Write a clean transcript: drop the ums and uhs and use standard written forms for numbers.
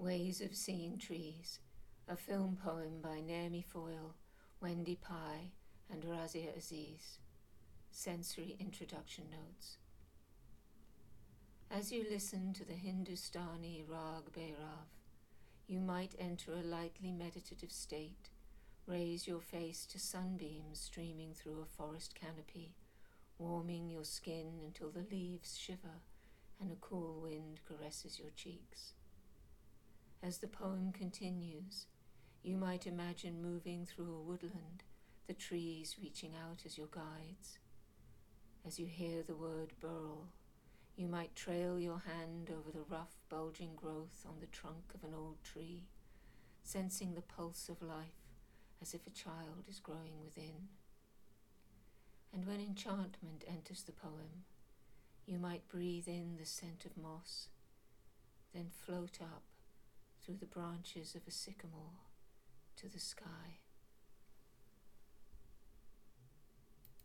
Ways of Seeing Trees, a film poem by Naomi Foyle, Wendy Pye, and Razia Aziz. Sensory introduction notes. As you listen to the Hindustani Rag Bhairav, you might enter a lightly meditative state, raise your face to sunbeams streaming through a forest canopy, warming your skin until the leaves shiver and a cool wind caresses your cheeks. As the poem continues, you might imagine moving through a woodland, the trees reaching out as your guides. As you hear the word burl, you might trail your hand over the rough, bulging growth on the trunk of an old tree, sensing the pulse of life as if a child is growing within. And when enchantment enters the poem, you might breathe in the scent of moss, then float up through the branches of a sycamore to the sky.